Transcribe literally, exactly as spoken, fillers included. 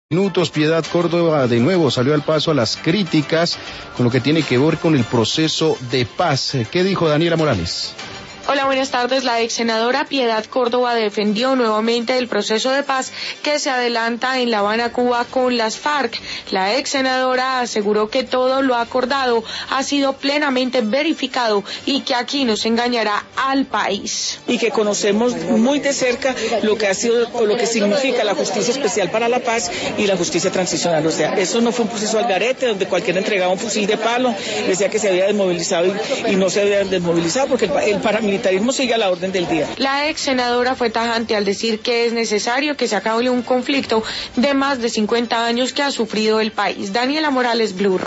Minutos, Piedad Córdoba de nuevo salió al paso a las críticas con lo que tiene que ver con el proceso de paz. ¿Qué dijo Daniela Morales? Hola, buenas tardes. La ex senadora Piedad Córdoba defendió nuevamente el proceso de paz que se adelanta en La Habana, Cuba, con las FARC. La ex senadora aseguró que todo lo acordado ha sido plenamente verificado y que aquí no se engañará al país. Y que conocemos muy de cerca lo que ha sido o lo que significa la justicia especial para la paz y la justicia transicional. O sea, eso no fue un proceso al garete donde cualquiera entregaba un fusil de palo, decía que se había desmovilizado y, y no se había desmovilizado porque el, el paramilitar El militarismo sigue a la orden del día. La ex senadora fue tajante al decir que es necesario que se acabe un conflicto de más de cincuenta años que ha sufrido el país. Daniela Morales, Blue.